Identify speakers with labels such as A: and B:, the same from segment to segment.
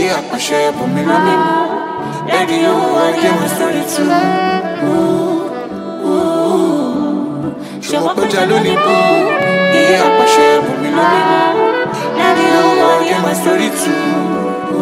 A: Yeah, I share, but me no me. Lady, you I get my story too. Show up a jaloni boo. Yeah, I share, but me no me. Lady, you I get my story too.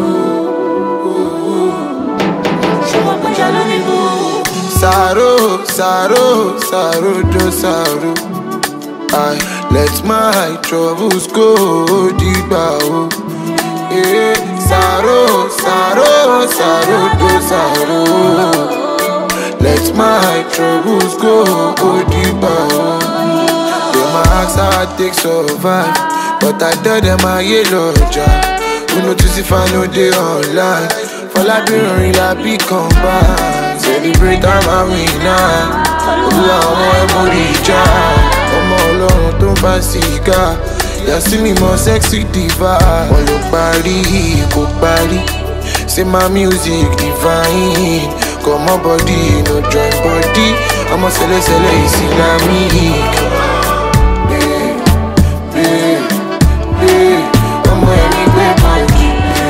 A: Show up a jaloni boo.
B: Sorrow, sorrow, sorrow, do sorrow. I let my troubles go deeper. Yeah, sorrow, sorrow, sorrow, do sorrow. Let my troubles go deeper. Yeah, my heart's hard take survive, but I tell them I yellow job. Who notice if I know they online? For like be running like be combined. Celebrate I'm a winner. Olúwa ọmọ ẹ̀mọ́rí ìjà. Ọmọ ọlọ́run tó ń fa sìgá. Yà sí mi mọ sexy diva. Wọ́n ló parí kò parí. Say my music divine. Comot body no join body. Ọmọ sẹlẹsẹlẹ Islamic. Ọmọ ẹ̀mí gbé bọ́ọ̀dì.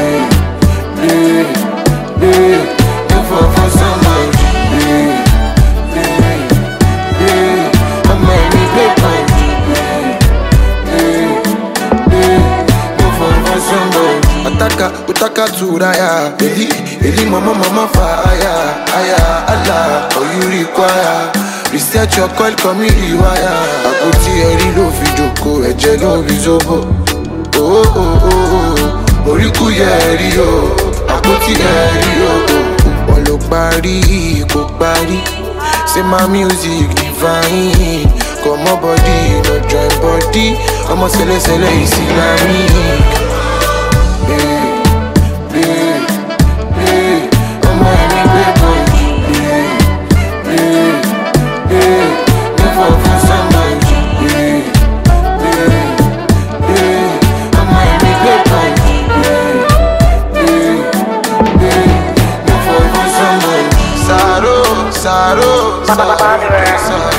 B: No for somebody. Utaka turaya, Eli mama fire, aya Allah, all you require. Reset your call, come me rewire. Àpótí ẹ̀rí ló fi jókòó, ẹ̀jẹ̀ ló fi zobo. Oh oh oh, oríkú yẹ ẹ̀rí o, àpótí ẹ̀rí o. Wọ́n ló parí, kò parí. Say my music divine. Comot body, no join body. Ọmọ sẹlẹsẹlẹ Islamic. Sorrow, sorrow, sorrow.